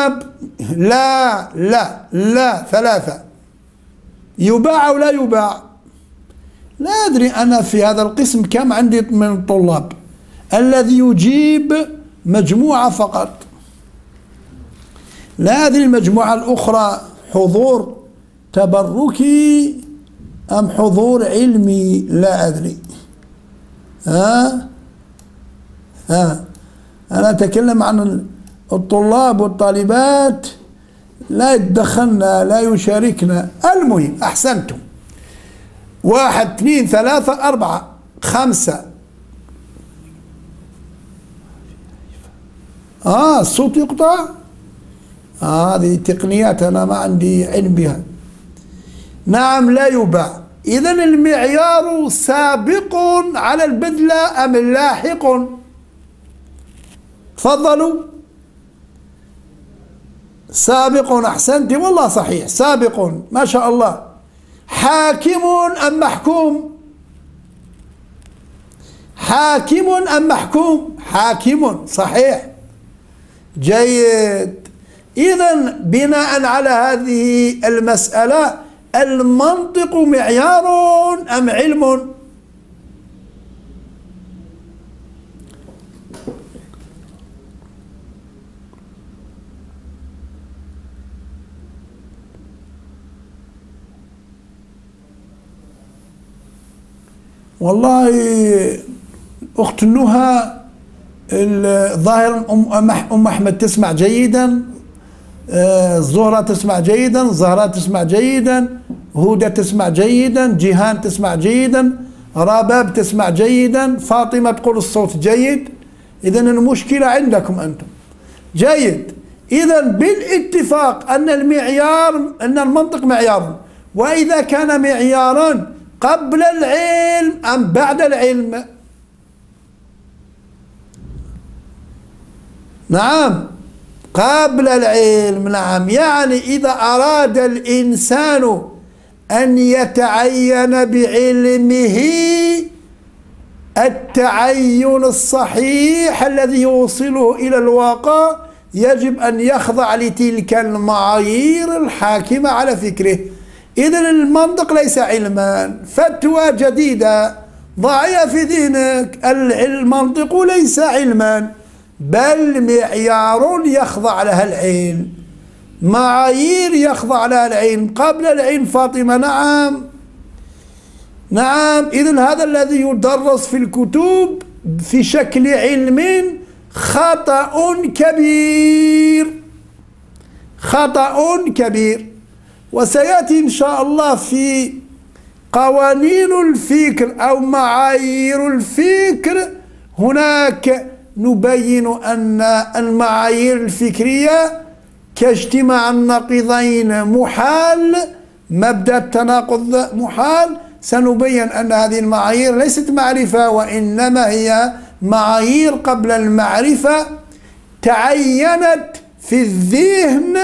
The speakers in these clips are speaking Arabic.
الطلاب لا لا لا ثلاثة. يباع أو لا يباع؟ لا أدري أنا في هذا القسم كم عندي من الطلاب. الذي يجيب مجموعة فقط، لا أدري المجموعة الأخرى حضور تبركي أم حضور علمي، لا أدري. أنا أتكلم عن الطلاب والطالبات، لا يتدخلنا لا يشاركنا. المهم أحسنتم. 1 2 3 4 5. الصوت يقطع. هذه تقنيات أنا ما عندي علم بها. نعم لا يباع. إذن المعيار سابق على البذلة أم لاحق؟ تفضلوا. سابق، أحسنت والله صحيح، سابق ما شاء الله. حاكم أم محكوم؟ حاكم أم محكوم؟ حاكم، صحيح، جيد. إذن بناء على هذه المسألة المنطق معيار أم علم؟ والله أخت نهى الظاهر أم أحمد تسمع جيدا، زهرة تسمع جيدا، زهراء تسمع جيدا، هدى تسمع جيدا، جيهان تسمع جيدا، رباب تسمع جيدا، فاطمة تقول الصوت جيد. إذن المشكلة عندكم أنتم. جيد. إذن بالاتفاق أن المعيار، أن المنطق معيار، وإذا كان معيارا قبل العلم أم بعد العلم؟ نعم قبل العلم. نعم، يعني إذا أراد الإنسان أن يتعين بعلمه التعين الصحيح الذي يوصله إلى الواقع يجب أن يخضع لتلك المعايير الحاكمة على فكره. إذن المنطق ليس علما. فتوى جديدة ضعيها في ذهنك، المنطق ليس علما بل معيار يخضع لها العلم، معايير يخضع لها العلم قبل العلم. فاطمة نعم نعم. إذن هذا الذي يدرس في الكتب في شكل علم خطأ كبير، خطأ كبير. وسيأتي إن شاء الله في قوانين الفكر أو معايير الفكر، هناك نبين أن المعايير الفكرية كاجتماع النقيضين محال، مبدأ التناقض محال. سنبين أن هذه المعايير ليست معرفة، وإنما هي معايير قبل المعرفة تعينت في الذهن،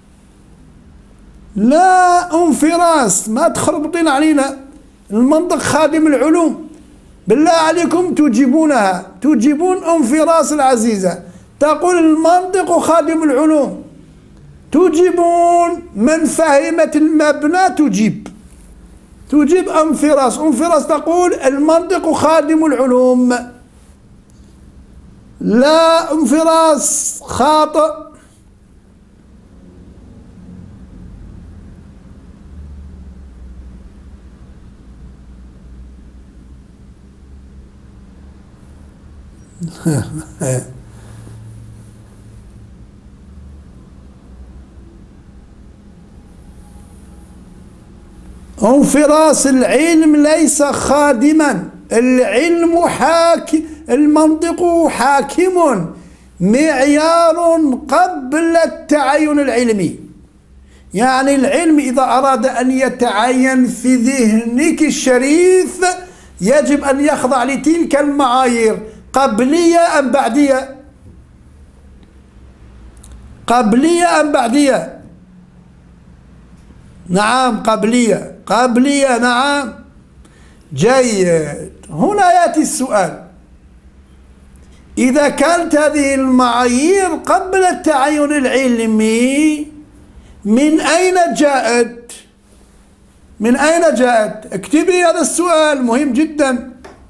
لا انفراس. ما تخربطين علينا. المنطق خادم العلوم، بالله عليكم تجيبونها، تجيبون انفراس العزيزة تقول المنطق خادم العلوم، تجيبون من فهمت المبنى تجيب انفراس. انفراس تقول المنطق خادم العلوم، لا انفراس خاطئ. انفراس العلم ليس خادما، العلم المنطق حاكم، معيار قبل التعين العلمي. يعني العلم إذا أراد أن يتعين في ذهنك الشريف يجب أن يخضع لتلك المعايير. قبلية أم بعدية؟ قبلية أم بعدية؟ نعم قبلية، قبلية نعم. جيد. هنا يأتي السؤال، إذا كانت هذه المعايير قبل التعين العلمي من أين جاءت؟ من أين جاءت؟ اكتبي هذا السؤال مهم جدا،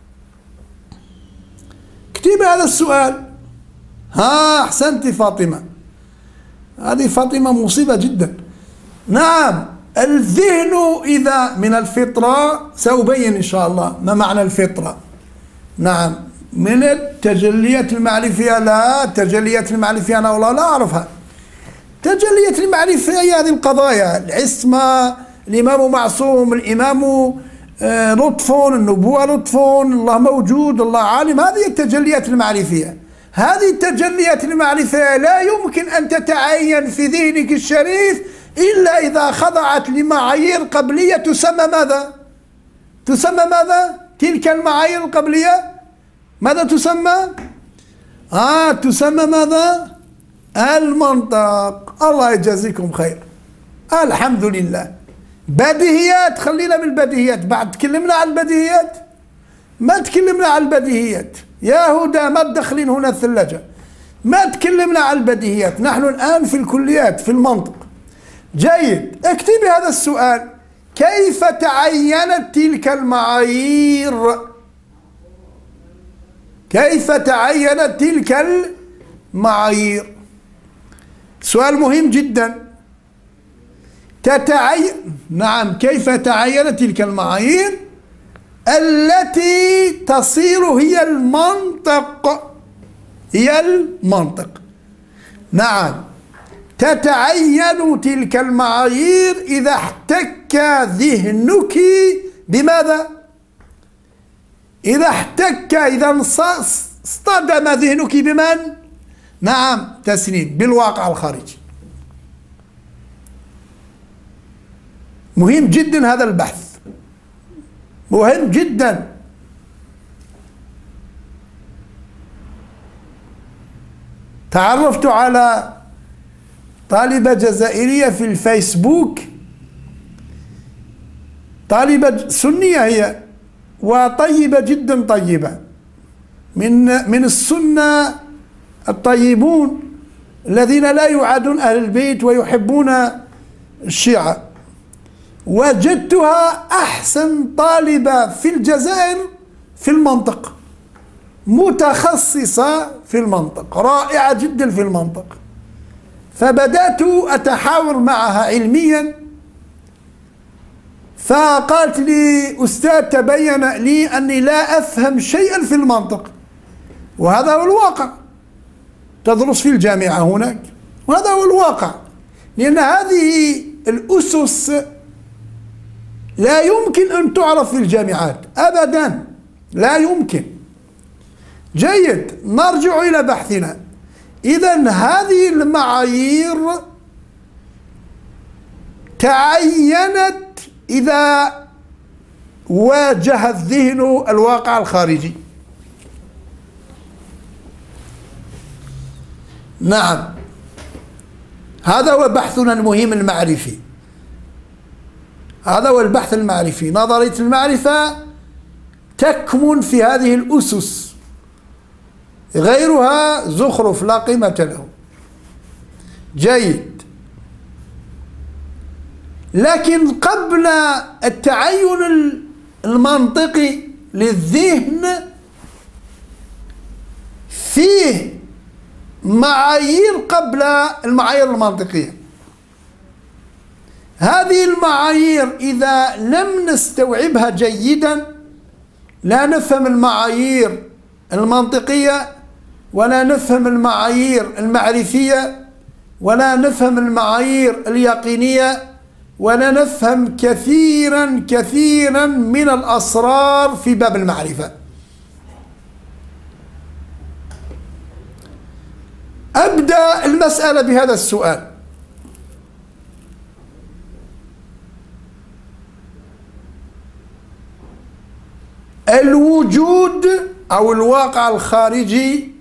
اكتبي هذا السؤال. ها أحسنتي فاطمة، هذه فاطمة مصيبة جدا. نعم، الذهن إذا من الفطرة، سأبين إن شاء الله ما معنى الفطرة. نعم، من التجليات المعرفية. لا، التجليات المعرفية أنا والله لا أعرفها. تجليات المعرفية هي هذه القضايا: العصمة، الإمام معصوم، الإمام لطف، النبوة لطف، الله موجود، الله عالم. هذه التجليات المعرفية. هذه التجليات المعرفية لا يمكن أن تتعين في ذهنك الشريف إلا إذا خضعت لمعايير قبلية تسمى ماذا؟ تسمى ماذا؟ تلك المعايير القبلية ماذا تسمى؟ تسمى ماذا؟ المنطق. الله يجازيكم خير، الحمد لله. بديهيات، خلينا بالبديهيات. بعد تكلمنا عن البديهيات؟ ما تكلمنا عن البديهيات يا هدى، ما تدخلين هنا الثلاجة. ما تكلمنا عن البديهيات، نحن الآن في الكليات، في المنطق. جيد، اكتبي هذا السؤال: كيف تعينت تلك المعايير؟ كيف تعينت تلك المعايير؟ سؤال مهم جدا. نعم، كيف تعينت تلك المعايير التي تصير هي المنطق؟ هي المنطق. نعم، تتعين تلك المعايير إذا احتك ذهنك بماذا؟ إذا اصطدم ذهنك بمن؟ نعم تسنيم، بالواقع الخارجي. مهم جدا هذا البحث، مهم جدا. تعرفت على طالبة جزائرية في الفيسبوك، طالبة سنية هي، وطيبة جدا، طيبة من السنة الطيبون الذين لا يعادون أهل البيت ويحبون الشيعة. وجدتها أحسن طالبة في الجزائر في المنطق، متخصصة في المنطق، رائعة جدا في المنطق. فبدأت أتحاور معها علميا، فقالت لي: أستاذ، تبين لي أني لا أفهم شيئا في المنطق. وهذا هو الواقع، تدرس في الجامعة هناك، وهذا هو الواقع، لأن هذه الأسس لا يمكن أن تعرف في الجامعات أبدا، لا يمكن. جيد، نرجع إلى بحثنا. إذن هذه المعايير تعينت إذا واجه الذهن الواقع الخارجي. نعم، هذا هو بحثنا المهم المعرفي، هذا هو البحث المعرفي. نظرية المعرفة تكمن في هذه الأسس، غيرها زخرف لا قيمة له. جيد، لكن قبل التعين المنطقي للذهن فيه معايير قبل المعايير المنطقية. هذه المعايير إذا لم نستوعبها جيدا لا نفهم المعايير المنطقية، ولا نفهم المعايير المعرفية، ولا نفهم المعايير اليقينية، ولا نفهم كثيرا كثيرا من الأسرار في باب المعرفة. أبدأ المسألة بهذا السؤال: الوجود أو الواقع الخارجي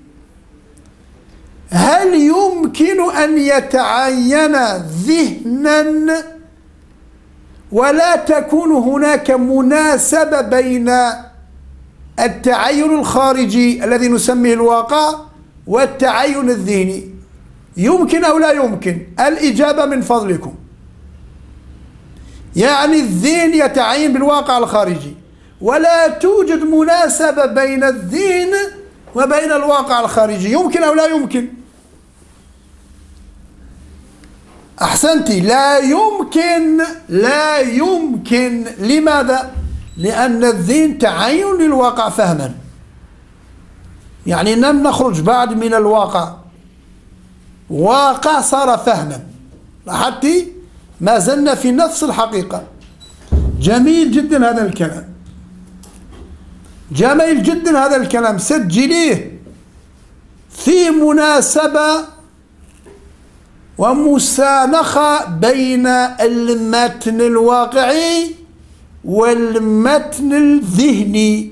هل يمكن أن يتعين ذهنا ولا تكون هناك مناسبة بين التعين الخارجي الذي نسميه الواقع والتعين الذهني، يمكن أو لا يمكن؟ الإجابة من فضلكم. يعني الذهن يتعين بالواقع الخارجي، ولا توجد مناسبة بين الذهن وبين الواقع الخارجي، يمكن أو لا يمكن؟ أحسنتي، لا يمكن. لا يمكن. لماذا؟ لأن الذهن تعين للواقع فهما، يعني لم نخرج بعد من الواقع، واقع صار فهما. لاحظتي؟ ما زلنا في نفس الحقيقة. جميل جدا هذا الكلام، جميل جدا هذا الكلام، سجليه. في مناسبة ومسانخة بين المتن الواقعي والمتن الذهني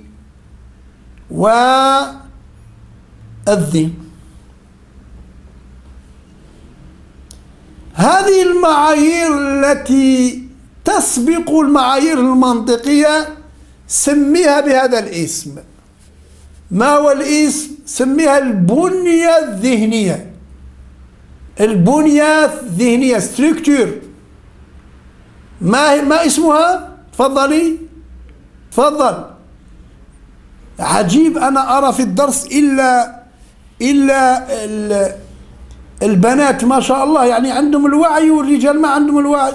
والذهن. هذه المعايير التي تسبق المعايير المنطقية سميها بهذا الاسم. ما هو الاسم؟ سميها البنية الذهنية. البنية الذهنية structure. ما اسمها؟ تفضلي. تفضل. عجيب، أنا أرى في الدرس إلا البنات ما شاء الله يعني عندهم الوعي، والرجال ما عندهم الوعي.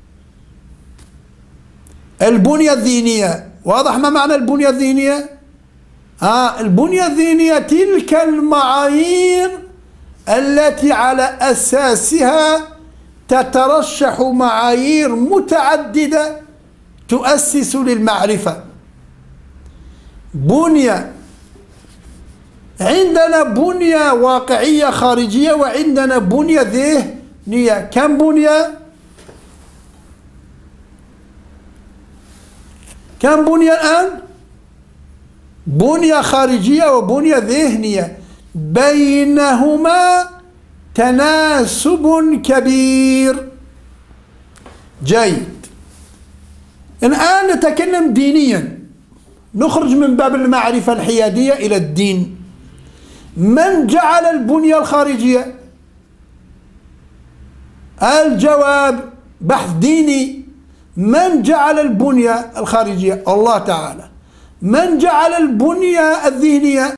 البنية الذهنية، واضح ما معنى البنية الذهنية؟ البنية الذهنية تلك المعايير التي على أساسها تترشح معايير متعددة تؤسس للمعرفة. بنية، عندنا بنية واقعية خارجية وعندنا بنية ذهنية. كم بنية؟ كم بنية الآن؟ بنية خارجية وبنية ذهنية، بينهما تناسب كبير. جيد. الآن نتكلم دينيا، نخرج من باب المعرفة الحيادية إلى الدين. من جعل البنية الخارجية؟ الجواب بحث ديني. من جعل البنية الخارجية؟ الله تعالى. من جعل البنية الذهنية؟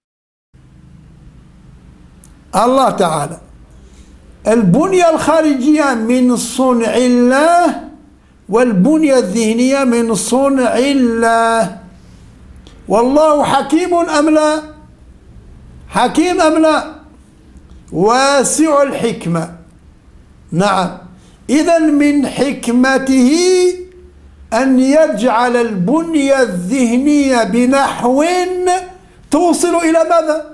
الله تعالى. البنية الخارجية من صنع الله، والبنية الذهنية من صنع الله. والله حكيم أم لا؟ حكيم أم لا؟ واسع الحكمة. نعم. إذن من حكمته أن يجعل البنية الذهنية بنحو توصل إلى ماذا؟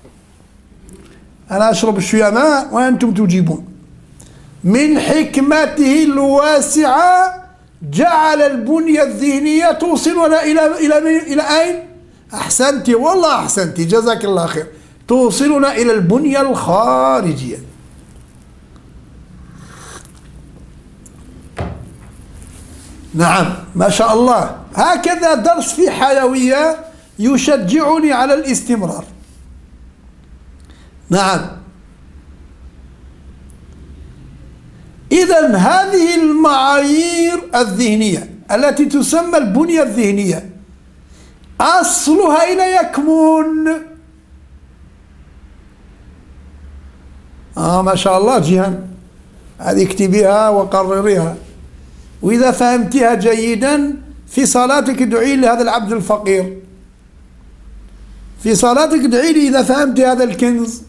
أنا أشرب شوية ماء وأنتم تجيبون. من حكمته الواسعة جعل البنية الذهنية توصلنا إلى أين؟ أحسنتي والله أحسنتي، جزاك الله خير. توصلنا إلى البنية الخارجية. نعم ما شاء الله. هكذا درس في حيوية يشجعني على الاستمرار. نعم. إذن هذه المعايير الذهنية التي تسمى البنية الذهنية أصلها أين يكمن؟ ما شاء الله جيهان، هذه اكتبيها وقرريها، وإذا فهمتها جيدا في صلاتك ادعي لهذا العبد الفقير. في صلاتك ادعي لي إذا فهمت هذا الكنز.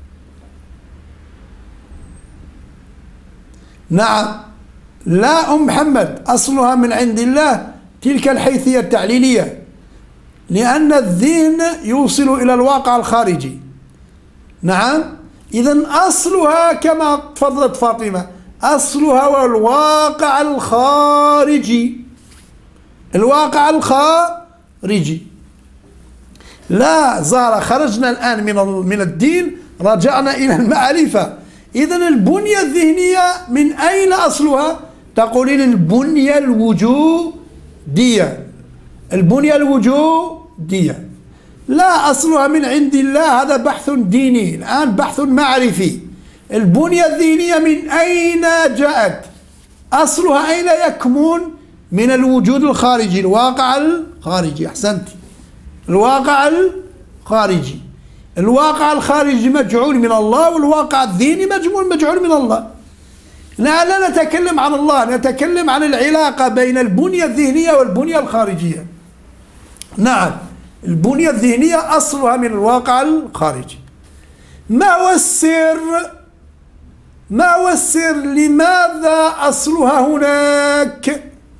نعم. لا محمد، أصلها من عند الله، تلك الحيثية التعليلية، لأن الذهن يوصل إلى الواقع الخارجي. نعم. إذن أصلها كما تفضلت فاطمة، أصلها هو الواقع الخارجي. الواقع الخارجي. لا زار، خرجنا الآن من الدين، رجعنا إلى المعرفة. إذن البنية الذهنية من أين أصلها؟ تقولين البنية الوجودية. البنية الوجودية. لا أصلها من عند الله، هذا بحث ديني، الآن بحث معرفي. البنية الذهنية من أين جاءت؟ أصلها أين يكمن؟ من الوجود الخارجي، الواقع الخارجي. أحسنت، الواقع الخارجي. الواقع الخارجي مجعول من الله، والواقع الذهني مجعول من الله. لا نتكلم عن الله، نتكلم عن العلاقة بين البنية الذهنية والبنية الخارجية. نعم، البنية الذهنية أصلها من الواقع الخارجي. ما هو السر؟ ما هو السر؟ لماذا أصلها هناك؟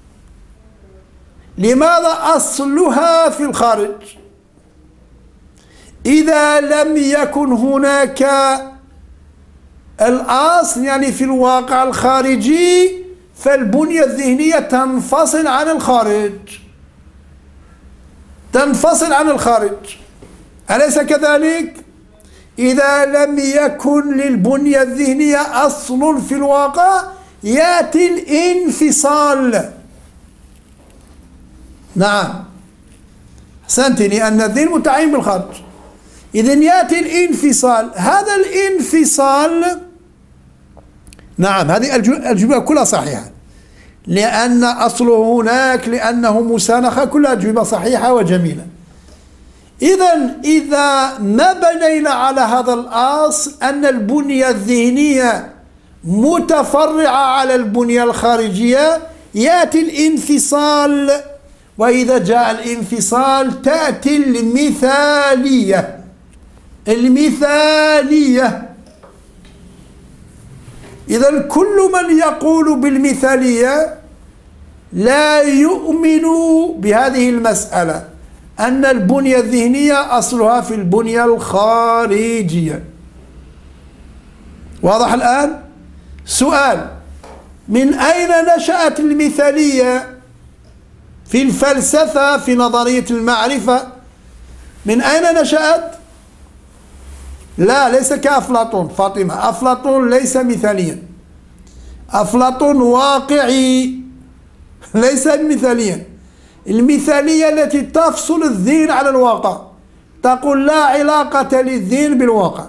لماذا أصلها في الخارج؟ إذا لم يكن هناك الأصل يعني في الواقع الخارجي، فالبنية الذهنية تنفصل عن الخارج، تنفصل عن الخارج، أليس كذلك؟ إذا لم يكن للبنية الذهنية أصل في الواقع يأتي الانفصال. نعم، أحسنت، لأن الذهن متعين بالخارج، إذن يأتي الانفصال. هذا الانفصال، نعم، هذه الجملة كلها صحيحة، لأن أصله هناك، لأنه مسانخة، كلها أجوبة صحيحة وجميلة. إذن إذا ما بنينا على هذا الأصل أن البنية الذهنية متفرعة على البنية الخارجية، يأتي الانفصال. وإذا جاء الانفصال تأتي المثالية. المثالية، إذن كل من يقول بالمثالية لا يؤمن بهذه المسألة، أن البنية الذهنية أصلها في البنية الخارجية. واضح الآن؟ سؤال: من أين نشأت المثالية في الفلسفة، في نظرية المعرفة؟ من أين نشأت؟ لا، ليس كأفلاطون. فاطمة، أفلاطون ليس مثاليا، أفلاطون واقعي ليس مثاليا. المثالية التي تفصل الذهن عن الواقع، تقول لا علاقة للذهن بالواقع.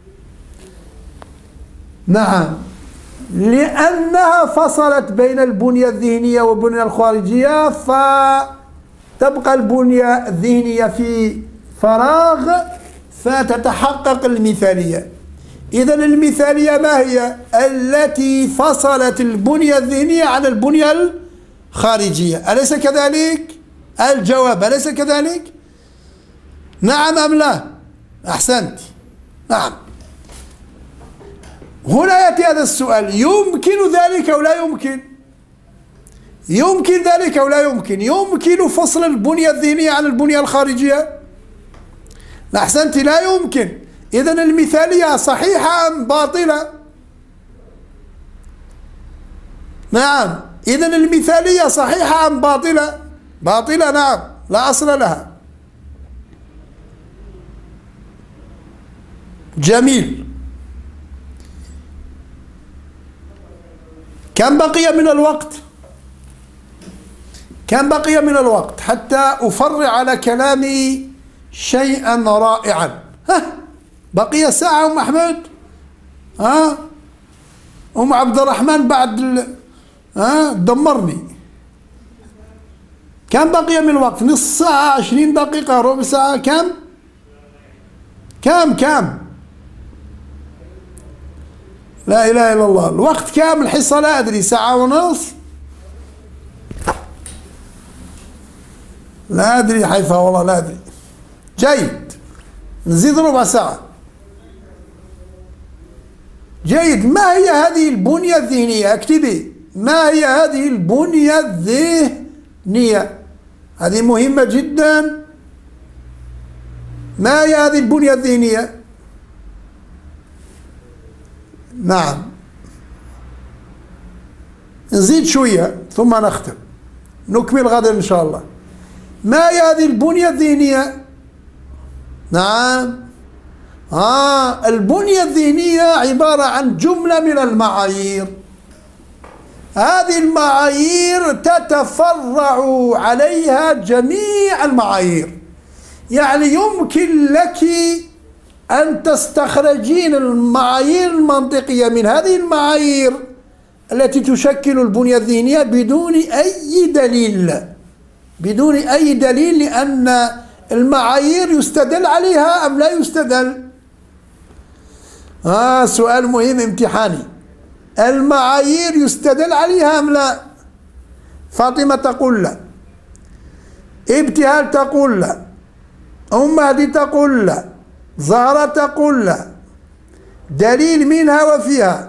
نعم، لأنها فصلت بين البنية الذهنية والبنية الخارجية، فتبقى البنية الذهنية في فراغ، فتتحقق المثالية. إذن المثالية ما هي؟ التي فصلت البنية الذهنية عن البنية الخارجية، أليس كذلك؟ الجواب: أليس كذلك؟ نعم أم لا؟ أحسنت، نعم. هنا يأتي هذا السؤال: يمكن ذلك أو لا يمكن؟ يمكن ذلك أو لا يمكن؟ يمكن فصل البنية الذهنية عن البنية الخارجية؟ أحسنت، لا يمكن. إذن المثالية صحيحة أم باطلة؟ نعم، إذن المثالية صحيحة أم باطلة؟ باطلة، نعم، لا أصل لها. جميل. كم بقي من الوقت؟ كم بقي من الوقت حتى أفرع على كلامي شيئا رائعا؟ بقي ساعة أم أحمد؟ أم عبد الرحمن بعد دمرني. كم بقي من الوقت؟ نص ساعة، 20 دقيقة، ربع ساعة، كم؟ لا إله إلا الله. الوقت كام الحصة؟ لا أدري، ساعة ونص، لا أدري حيفا، والله لا أدري. جيد، نزيد ربع ساعة. جيد. ما هي هذه البنية الذهنية؟ اكتبي: ما هي هذه البنية الذهنية؟ هذه مهمة جدا. ما هي هذه البنية الذهنية؟ نعم، نزيد شوية ثم نختم، نكمل غدا إن شاء الله. ما هي هذه البنية الذهنية؟ نعم، البنية الذهنية عبارة عن جملة من المعايير. هذه المعايير تتفرع عليها جميع المعايير. يعني يمكن لك أن تستخرجين المعايير المنطقية من هذه المعايير التي تشكل البنية الذهنية بدون أي دليل، بدون أي دليل، لأن المعايير يستدل عليها أم لا يستدل؟ سؤال مهم امتحاني. المعايير يستدل عليها أم لا؟ فاطمة تقول لا، ابتهال تقول لا، أم مهدي تقول لا، زهرة تقول لا. دليل منها وفيها؟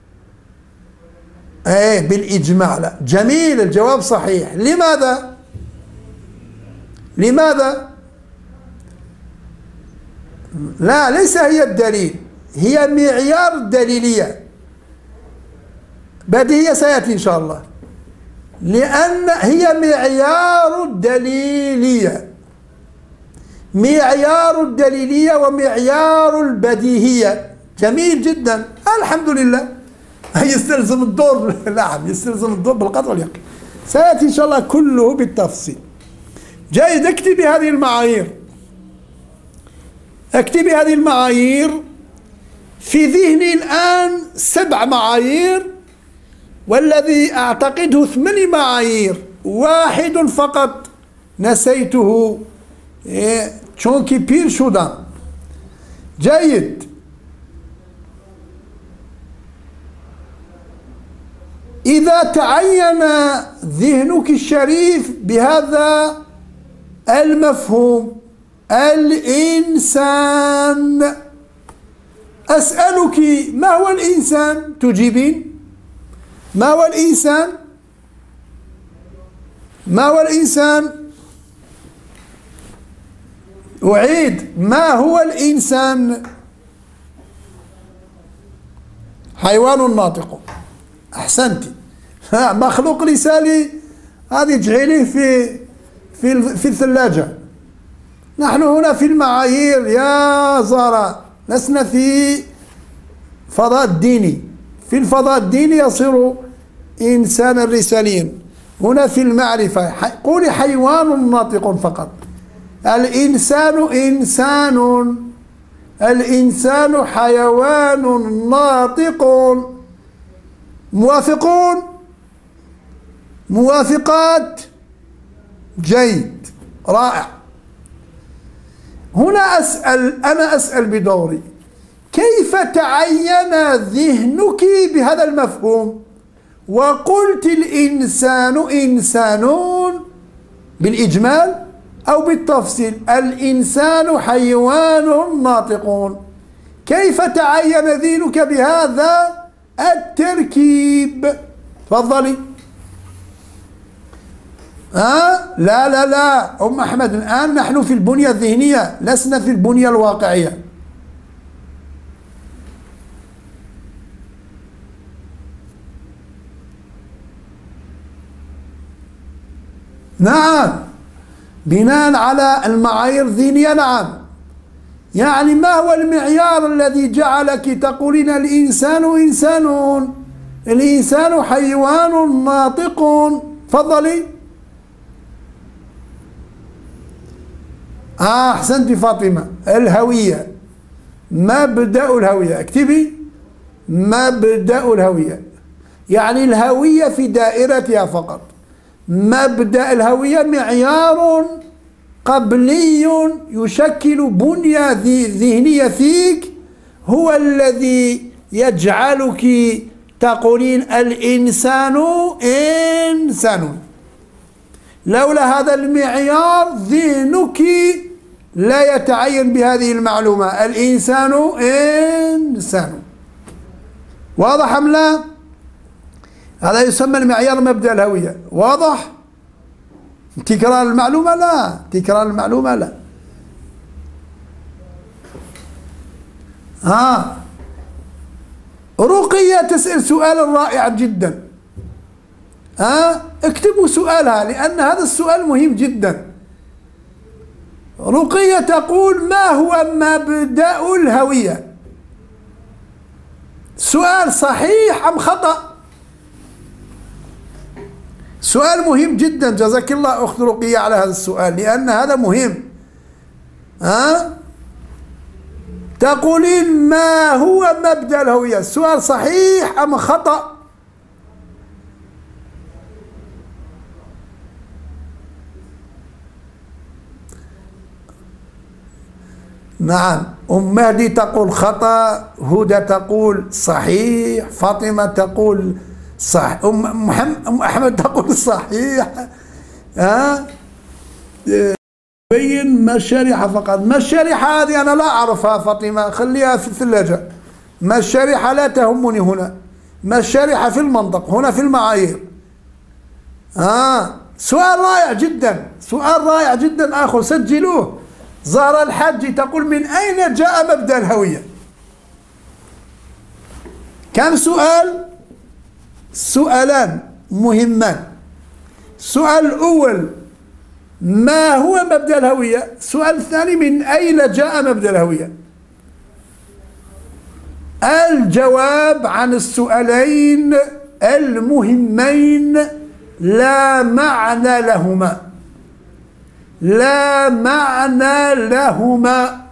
بالإجماع لا. جميل، الجواب صحيح. لماذا؟ لماذا؟ لا، ليس هي الدليل، هي معيار الدليلية. بديهية سيأتي إن شاء الله، لأن هي معيار الدليلية، معيار الدليلية ومعيار البديهية. جميل جدا، الحمد لله. يستلزم الدور، نعم يستلزم الدور بالقطع واليقين. سيأتي إن شاء الله كله بالتفصيل. جيد، اكتبي هذه المعايير، اكتبي هذه المعايير. في ذهني الآن 7 معايير، والذي أعتقده 8 معايير، واحد فقط نسيته، تشونكي بير شودان. جيد. إذا تعين ذهنك الشريف بهذا المفهوم، الإنسان، أسألك ما هو الإنسان؟ تجيبين ما هو الإنسان؟ ما هو الإنسان؟ أعيد، ما هو الإنسان؟ حيوان ناطق. أحسنت. مخلوق لساني، هذه اجعليه في الثلاجة. نحن هنا في المعايير يا زارة، لسنا في فضاء الديني. في الفضاء الديني يصير إنسانا رساليا. هنا في المعرفة قولي حيوان ناطق فقط. الإنسان إنسان، الإنسان حيوان ناطق. موافقون؟ موافقات؟ جيد، رائع. هنا أنا أسأل بدوري، كيف تعين ذهنك بهذا المفهوم وقلت الإنسان إنسانون بالإجمال أو بالتفصيل؟ الإنسان حيوان ناطق. كيف تعين ذهنك بهذا التركيب؟ تفضلي. لا لا لا أم أحمد، الآن نحن في البنية الذهنية، لسنا في البنية الواقعية. نعم، بناء على المعايير الذهنية. نعم، يعني ما هو المعيار الذي جعلك تقولين الإنسان إنسان؟ الإنسان حيوان ناطق. تفضلي. أحسنت فاطمة. الهوية، مبدأ الهوية. اكتبي مبدأ الهوية، يعني الهوية في دائرتها فقط. مبدأ الهوية معيار قبلي يشكل بنية ذهنية فيك، هو الذي يجعلك تقولين الإنسان إنسان. لولا هذا المعيار ذهنك لا يتعين بهذه المعلومة، الإنسان إنسان. واضح أم لا؟ هذا يسمى المعيار مبدأ الهوية. واضح؟ تكرار المعلومة لا، تكرار المعلومة لا. رقية تسأل سؤالا رائعا جدا. اكتبوا سؤالها، لأن هذا السؤال مهم جدا. رقية تقول ما هو مبدأ الهوية؟ سؤال صحيح أم خطأ؟ سؤال مهم جدا. جزاك الله أخت رقية على هذا السؤال، لأن هذا مهم. ها؟ تقولين ما هو مبدأ الهوية؟ السؤال صحيح أم خطأ؟ نعم. أم مهدي تقول خطأ، هدى تقول صحيح، فاطمة تقول صح، أم أحمد تقول صحيح. ها؟ بين ما الشريحة فقط. ما الشريحة هذه أنا لا أعرفها فاطمة، خليها في الثلاجة. ما الشريحة لا تهمني هنا. ما الشريحة في المنطق، هنا في المعايير. سؤال رائع جدا، سؤال رائع جدا آخر، سجلوه. زهرة الحاج تقول من أين جاء مبدأ الهوية؟ كم سؤال؟ سؤالان مهمان. السؤال الأول ما هو مبدأ الهوية؟ السؤال الثاني من أين جاء مبدأ الهوية؟ الجواب عن السؤالين المهمين لا معنى لهما، لا معنى لهما،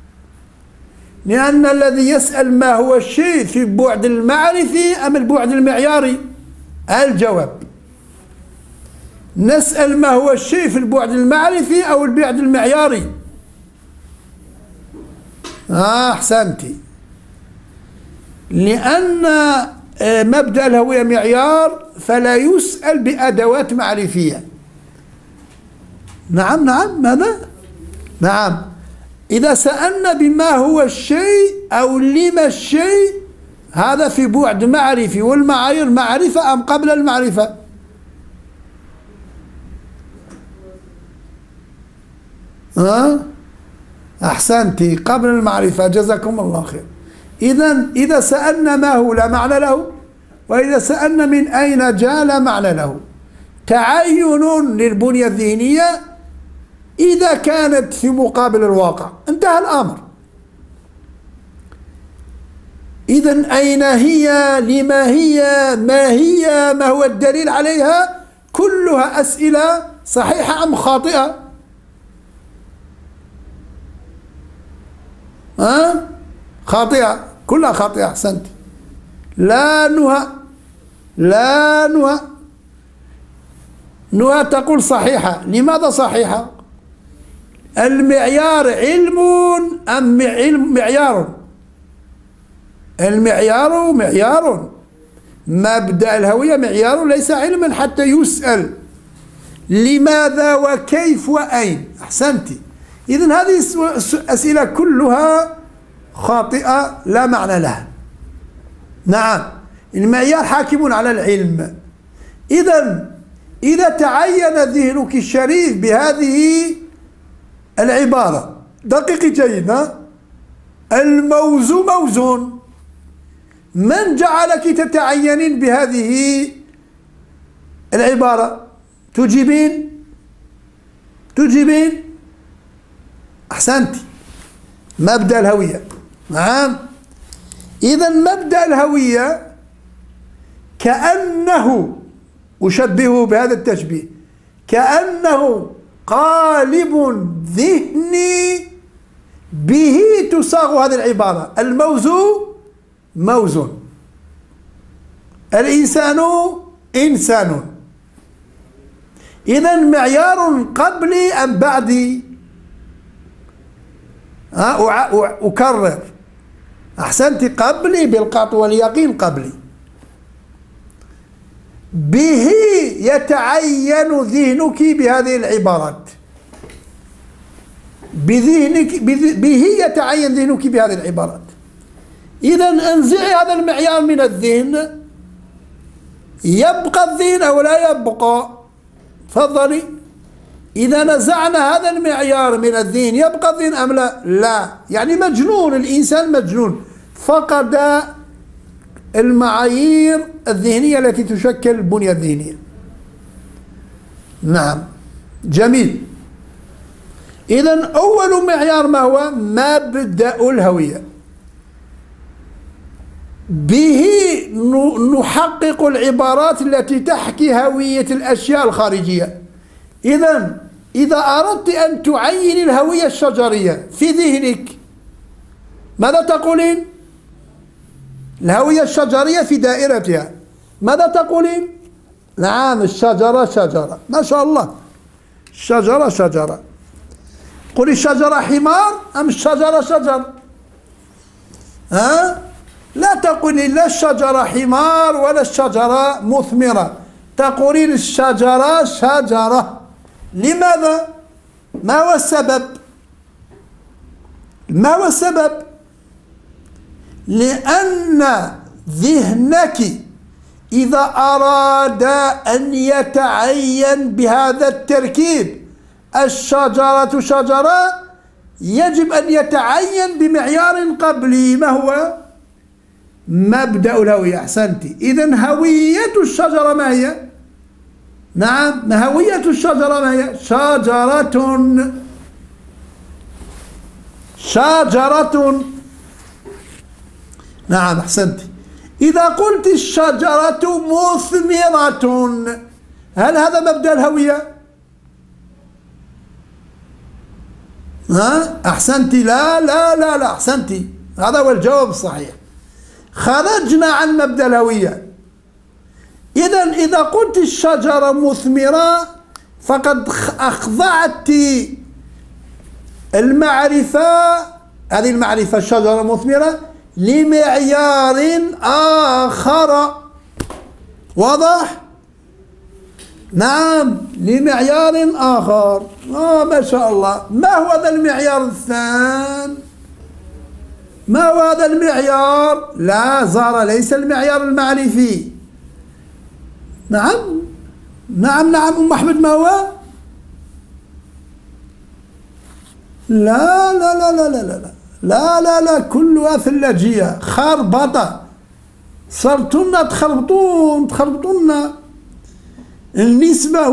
لأن الذي يسأل ما هو الشيء في البعد المعرفي أم البعد المعياري؟ الجواب. نسأل ما هو الشيء في البعد المعرفي أو البعد المعياري؟ أحسنتي. لأن مبدأ الهوية معيار فلا يسأل بأدوات معرفية. نعم نعم. ماذا؟ نعم. إذا سألنا بما هو الشيء أو لما الشيء هذا في بعد معرفي، والمعايير معرفة أم قبل المعرفة؟ أحسنتي، قبل المعرفة، جزاكم الله خير. إذا سألنا ما هو لا معنى له، وإذا سألنا من أين جاء لا معنى له. تعين للبنية الذهنية إذا كانت في مقابل الواقع، انتهى الأمر. إذن أين هي؟ لما هي؟ ما هي؟ ما هو الدليل عليها؟ كلها أسئلة صحيحة أم خاطئة؟ خاطئة، كلها خاطئة. أحسنت. لا نهى، لا نهى. نهى تقول صحيحة. لماذا صحيحة؟ المعيار علم أم معيار؟ المعيار معيار. مبدأ الهوية معيار ليس علما حتى يسأل لماذا وكيف وأين. أحسنتي. إذن هذه الأسئلة كلها خاطئة لا معنى لها. نعم. المعيار حاكم على العلم. إذا تعين ذهنك الشريف بهذه العبارة، دقيقي جيدا، الموز موزون، من جعلك تتعينين بهذه العبارة؟ تجيبين؟ أحسنتي. مبدأ الهوية. نعم. إذا مبدأ الهوية كأنه، أشبهه بهذا التشبيه، كأنه قالب ذهني به تصاغ هذه العبارة. الموز موز، الإنسان إنسان. إذا معيار قبلي أم بعدي؟ أكرر. أحسنت، قبلي بالقطع واليقين، قبلي. به يتعين ذهنك بهذه العبارات، به يتعين ذهنك بهذه العبارات. إذا انزعي هذا المعيار من الذهن، يبقى الذهن أو لا يبقى؟ تفضلي. إذا نزعنا هذا المعيار من الذهن يبقى الذهن أم لا؟ لا. يعني مجنون، الإنسان مجنون، فقد المعايير الذهنية التي تشكل البنية الذهنية. نعم، جميل. إذا أول معيار ما هو؟ مبدأ الهوية. به نحقق العبارات التي تحكي هوية الأشياء الخارجية. إذا إذا أردت أن تعين الهوية الشجرية في ذهنك ماذا تقولين؟ الهوية الشجرية في دائرتها ماذا تقولين؟ نعم الشجرة شجرة، ما شاء الله، الشجرة شجرة. قولي الشجرة حمار أم الشجرة شجر؟ ها؟ لا تقولي لا الشجرة حمار ولا الشجرة مثمرة، تقولين الشجرة شجرة. لماذا؟ ما هو السبب؟ ما هو السبب؟ لأن ذهنك إذا أراد أن يتعين بهذا التركيب الشجرة شجرة يجب أن يتعين بمعيار قبلي، ما هو؟ مبدأ الهوية. أحسنتي. إذن هوية الشجرة ما هي؟ نعم، هوية الشجرة ما هي؟ شجرة. شجرة. نعم أحسنتي. إذا قلت الشجرة مثمرة هل هذا مبدأ الهوية؟ ها؟ أحسنتي. لا لا لا لا، أحسنتي، هذا هو الجواب الصحيح. خرجنا عن مبدأ الهوية. إذن إذا قلت الشجرة مثمرة فقد أخضعت المعرفة، هذه المعرفة الشجرة مثمرة، لمعيار آخر. واضح؟ نعم، لمعيار آخر. ما شاء الله. ما هو هذا المعيار الثاني؟ ما هو هذا المعيار؟ لا زار، ليس المعيار المعرفي. نعم نعم نعم أم أحمد، ما هو؟ لا لا لا لا لا لا لا لا لا، كلها ثلاجية خربطة، صرتن تخربطون النسبة.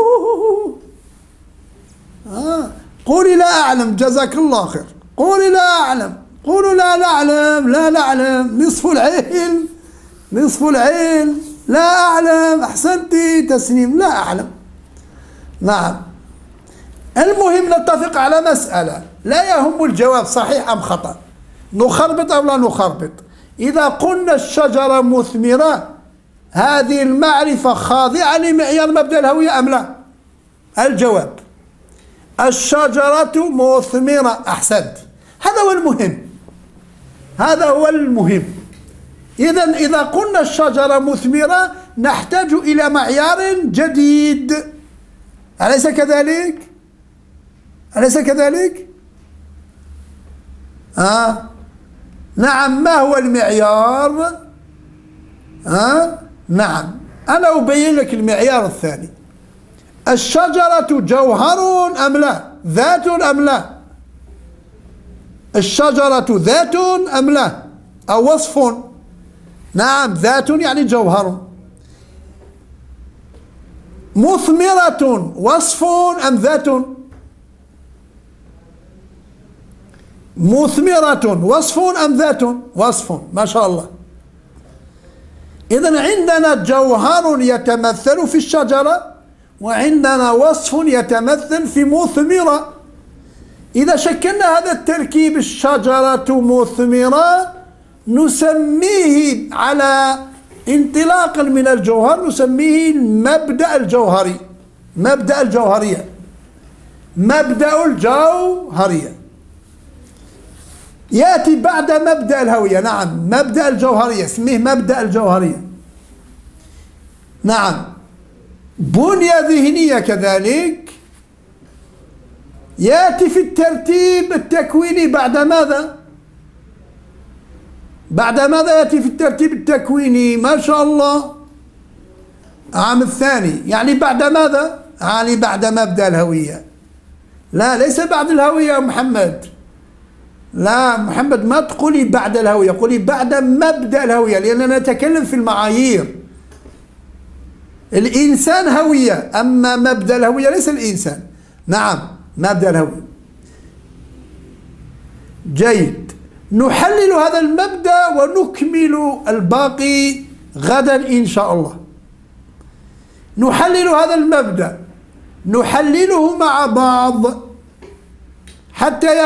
قولي لا أعلم، جزاك الله خير. قولي لا أعلم، قولوا لا نعلم، لا نعلم، نصف العين، نصف العين، لا أعلم. أحسنتي تسنيم، لا أعلم. نعم، المهم نتفق على مسألة، لا يهم الجواب صحيح أم خطأ، نخربط أو لا نخربط. إذا قلنا الشجرة مثمرة هذه المعرفة خاضعة لمعيار مبدأ الهوية أم لا؟ الجواب الشجرة مثمرة. أحسنت، هذا هو المهم، هذا هو المهم. إذن إذا قلنا الشجرة مثمرة نحتاج إلى معيار جديد، أليس كذلك؟ أليس كذلك؟ نعم، ما هو المعيار؟ نعم، أنا أبين لك المعيار الثاني. الشجرة جوهر أم لا؟ ذات أم لا؟ الشجرة ذات أم لا؟ أو وصف؟ نعم، ذات يعني جوهر. مثمرة وصف أم ذات؟ مثمرة وصف أم ذات؟ وصف، ما شاء الله. إذن عندنا جوهر يتمثل في الشجرة وعندنا وصف يتمثل في مثمرة. إذا شكلنا هذا التركيب الشجرة مثمرة نسميه على انطلاقا من الجوهر نسميه مبدأ الجوهري، مبدأ الجوهرية، مبدأ الجوهرية يأتي بعد مبدأ الهوية. نعم، مبدأ الجوهرية اسميه مبدأ الجوهرية. نعم، بنية ذهنية كذلك يأتي في الترتيب التكويني بعد ماذا؟ بعد ماذا يأتي في الترتيب التكويني؟ ما شاء الله، عام الثاني، يعني بعد ماذا؟ يعني بعد مبدأ الهوية. لا، ليس بعد الهوية يا محمد، لا محمد، ما تقولي بعد الهوية، قولي بعد مبدأ الهوية، لأننا نتكلم في المعايير. الإنسان هوية، أما مبدأ الهوية ليس الإنسان. نعم، مبدأ الهوية. جيد، نحلل هذا المبدأ ونكمل الباقي غدا إن شاء الله. نحلل هذا المبدأ نحلله مع بعض حتى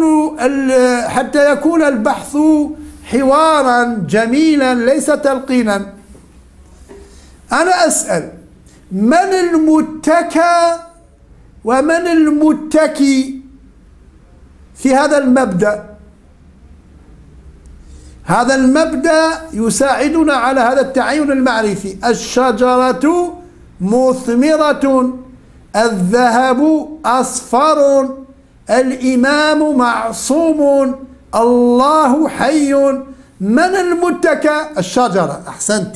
يكون البحث حوارا جميلا ليس تلقينا. أنا أسأل: من المتكى ومن المتكي في هذا المبدأ؟ هذا المبدأ يساعدنا على هذا التعين المعرفي. الشجرة مثمرة، الذهب أصفر، الإمام معصوم، الله حي. من المتكى؟ الشجرة. أحسنت.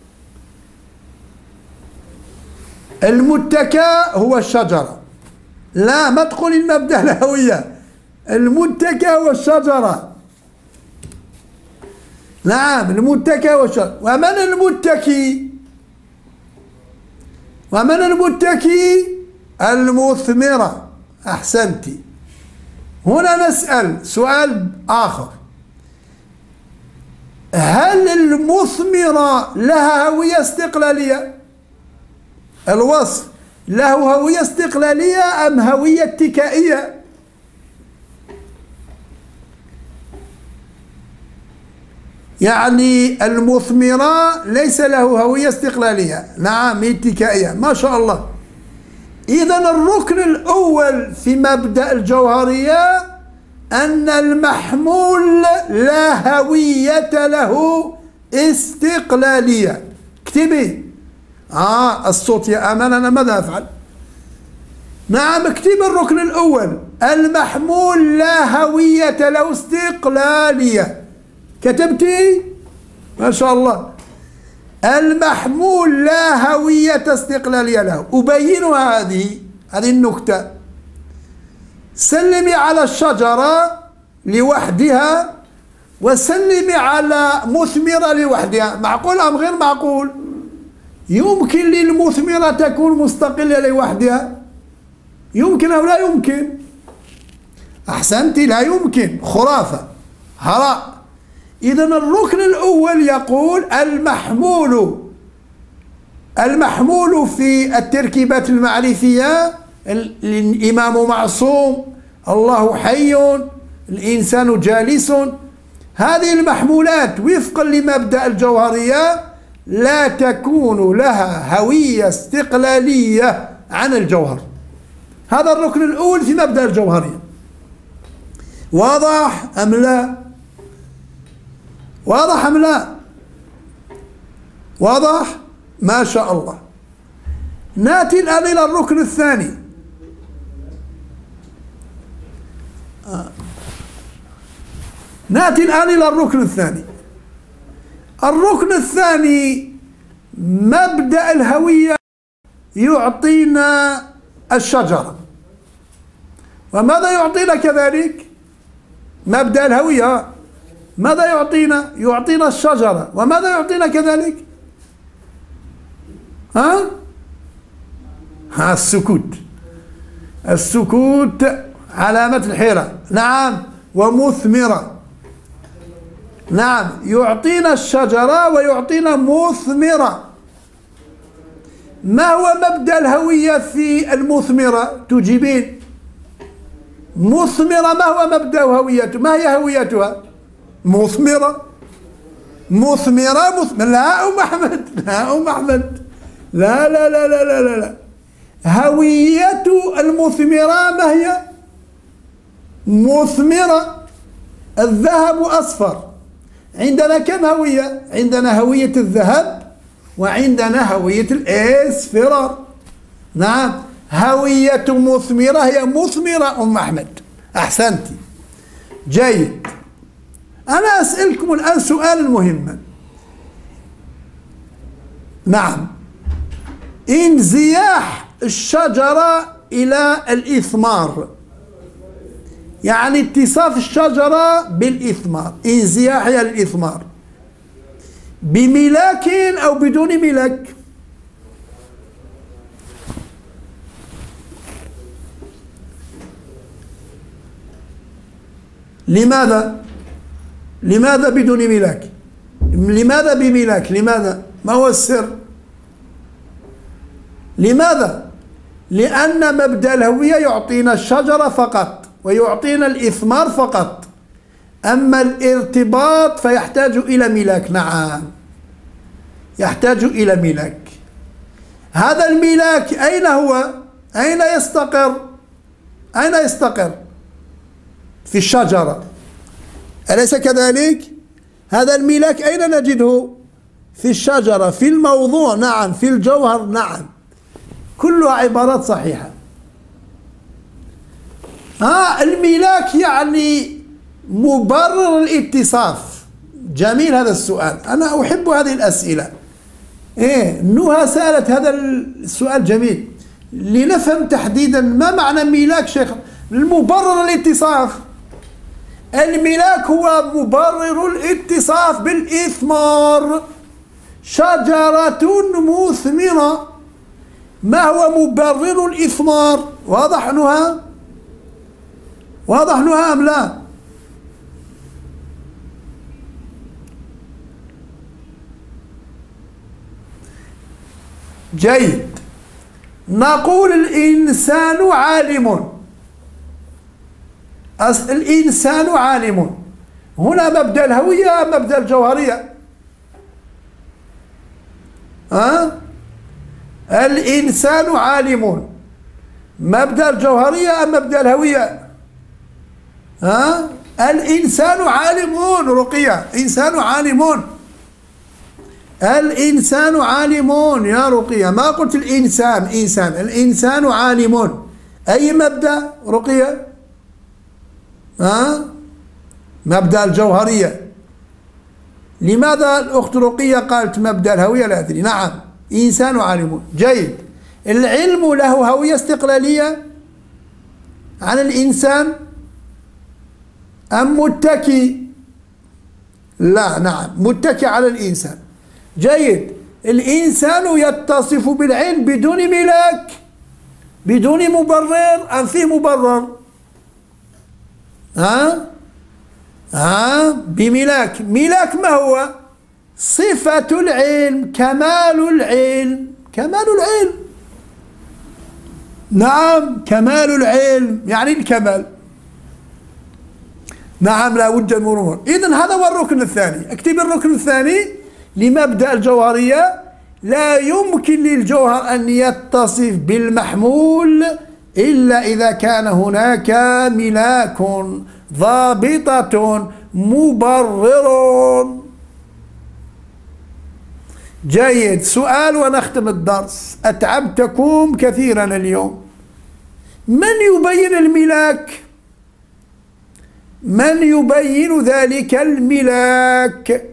المتكى هو الشجرة. لا، ما تقول المبدأ الهوية، المتكى هو الشجرة. نعم، المتكى هو الشجرة. ومن المتكي؟ ومن المتكي؟ المثمرة. أحسنت. هنا نسأل سؤال آخر: هل المثمرة لها هوية استقلالية؟ الوصف له هوية استقلالية أم هوية اتكائية؟ يعني المثمرة ليس له هوية استقلالية، نعم، اتكائية. ما شاء الله. إذن الركن الأول في مبدأ الجوهرية أن المحمول لا هوية له استقلالية. اكتبي. الصوت يا أمان، أنا ماذا أفعل؟ نعم، اكتب الركن الأول: المحمول لا هوية له استقلالية. كتبتي؟ ما شاء الله. المحمول لا هوية استقلالية له. أبين هذه النكتة. سلمي على الشجرة لوحدها وسلمي على مثمرة لوحدها. معقول أم غير معقول؟ يمكن للمثمرة تكون مستقلة لوحدها؟ يمكن أو لا يمكن؟ أحسنت، لا يمكن. خرافة، هراء. إذن الركن الأول يقول المحمول في التركيبات المعرفية: الإمام معصوم، الله حي، الإنسان جالس. هذه المحمولات وفقا لمبدأ الجوهرية لا تكون لها هوية استقلالية عن الجوهر. هذا الركن الأول في مبدأ الجوهرية. واضح أم لا؟ واضح أم لا؟ واضح؟ ما شاء الله. نأتي الآن إلى الركن الثاني. نأتي الآن إلى الركن الثاني. الركن الثاني مبدأ الهوية يعطينا الشجرة. وماذا يعطينا كذلك؟ مبدأ الهوية ماذا يعطينا؟ يعطينا الشجرة. وماذا يعطينا كذلك؟ السكوت. السكوت علامة الحيرة. نعم، ومثمرة. نعم، يعطينا الشجرة ويعطينا مثمرة. ما هو مبدأ الهوية في المثمرة؟ تجيبين. مثمرة ما هو مبدأ هويتها؟ ما هي هويتها؟ مثمرة. لا أم أحمد، لا أم أحمد، لا لا لا لا لا لا, لا. هوية المثمرة ما هي؟ مثمرة. الذهب أصفر. عندنا كم هوية؟ عندنا هوية الذهب وعندنا هوية الإصفرار. نعم، هوية مثمرة هي مثمرة أم أحمد. أحسنت، جيد. أنا أسألكم الآن سؤالا مهما. نعم، انزياح الشجرة إلى الإثمار، يعني اتصاف الشجرة بالإثمار، انزياح إلى الإثمار بملاك أو بدون ملاك؟ لماذا؟ لماذا بدون ملاك؟ لماذا بملاك؟ لماذا؟ ما هو السر؟ لماذا؟ لأن مبدأ الهوية يعطينا الشجرة فقط ويعطينا الإثمار فقط، أما الارتباط فيحتاج إلى ملاك. نعم، يحتاج إلى ملاك. هذا الملاك أين هو؟ أين يستقر؟ أين يستقر؟ في الشجرة، أليس كذلك؟ هذا الملاك أين نجده؟ في الشجرة، في الموضوع، نعم، في الجوهر، نعم، كلها عبارات صحيحة. الملاك يعني مبرر الاتصاف. جميل هذا السؤال، أنا أحب هذه الأسئلة. نهى سألت هذا السؤال جميل، لنفهم تحديدا ما معنى ملاك شيخ. المبرر الاتصاف، الملاك هو مبرر الاتصاف بالإثمار. شجرة مثمرة، ما هو مبرر الإثمار؟ واضح نهى؟ واضح نهى أم لا؟ جيد. نقول الإنسان عالم. الإنسان عالم، هنا مبدأ الهوية أم مبدأ الجوهرية؟ الإنسان عالم، مبدأ الجوهرية أم مبدأ الهوية؟ الإنسان عالمون رقية، إنسان عالمون، الإنسان عالمون يا رقية، ما قلت الإنسان إنسان، الإنسان عالمون. أي مبدأ رقية؟ مبدأ الجوهرية. لماذا الأخت رقية قالت مبدأ الهوية؟ لا أدري. نعم، إنسان عالمون. جيد. العلم له هوية استقلالية عن الإنسان أم متكي؟ لا، نعم، متكي على الإنسان. جيد. الإنسان يتصف بالعلم بدون ملاك، بدون مبرر أم فيه مبرر؟ بملاك. ملاك ما هو؟ صفة العلم، كمال العلم، كمال العلم. نعم، كمال العلم يعني الكمال. نعم، لا وجه المرور. إذن هذا هو الركن الثاني. اكتب الركن الثاني لمبدأ الجوهرية: لا يمكن للجوهر أن يتصف بالمحمول إلا إذا كان هناك ملاك ضابطة مبرر. جيد. سؤال ونختم الدرس، أتعبتكم كثيرا اليوم. من يبين الملاك؟ من يبين ذلك الملاك؟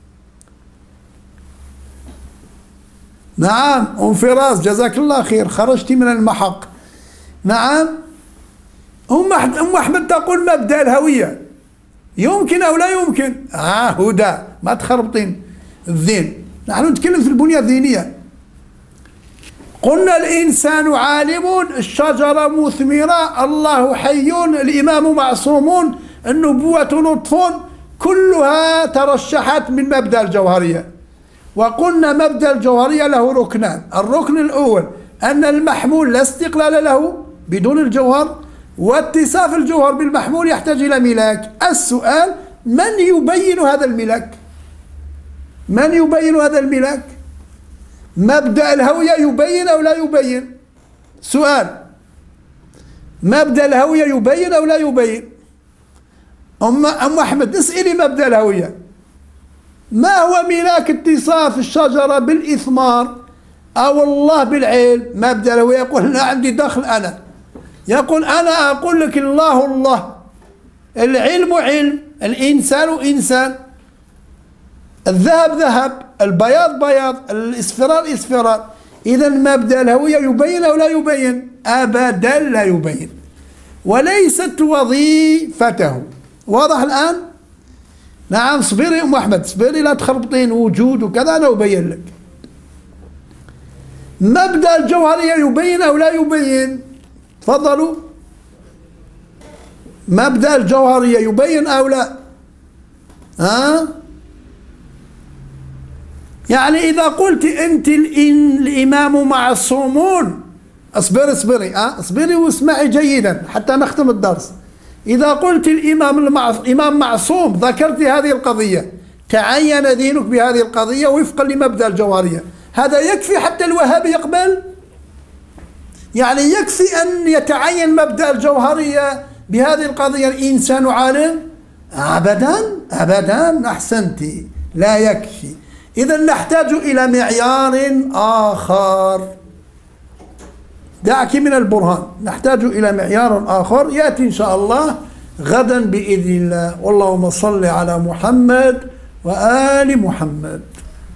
نعم، أم فراس جزاك الله خير، خرجت من المحق. نعم، أم أحمد تقول مبدأ الهوية. يمكن أو لا يمكن؟ هدى، ما تخربطين الذهن، نحن نتكلم في البنية الذهنية. قلنا الإنسان عالم، الشجرة مثمرة، الله حي، الإمام معصوم، النبوة لطف، كلها ترشحت من مبدأ الجوهرية. وقلنا مبدأ الجوهرية له ركنان: الركن الأول أن المحمول لا استقلال له بدون الجوهر، واتصاف الجوهر بالمحمول يحتاج إلى ملاك. السؤال: من يبين هذا الملاك؟ من يبين هذا الملاك؟ مبدأ الهوية يبين أو لا يبين؟ سؤال: مبدأ الهوية يبين أو لا يبين؟ أم أحمد اسئلي مبدأ الهوية. ما هو ملاك اتصاف الشجرة بالإثمار أو الله بالعلم؟ مبدأ الهوية يقول لا عندي دخل أنا، يقول أنا أقول لك الله الله، العلم علم، الإنسان إنسان، الذهب ذهب، البياض بياض، الاصفرار اصفرار. إذا مبدأ الهوية يبين أو لا يبين؟ أبدا لا يبين، وليست وظيفته. واضح الآن؟ نعم، اصبري أم أحمد، اصبري، لا تخربطين وجود وكذا، أنا أبين لك. مبدأ الجوهرية يبين أو لا يبين؟ تفضلوا. مبدأ الجوهرية يبين أو لا؟ يعني إذا قلت أنت الإمام معصومون اصبري اصبري واسمعي جيدا حتى نختم الدرس. إذا قلت إمام معصوم ذكرت هذه القضية، تعين دينك بهذه القضية وفقا لمبدأ الجوهرية، هذا يكفي حتى الوهابي يقبل؟ يعني يكفي أن يتعين مبدأ الجوهرية بهذه القضية الإنسان عالم؟ أبدا أبدا، أحسنت، لا يكفي. إذا نحتاج إلى معيار آخر، دعك من البرهان، نحتاج إلى معيار آخر يأتي إن شاء الله غدا بإذن الله. واللهم صل على محمد وآل محمد.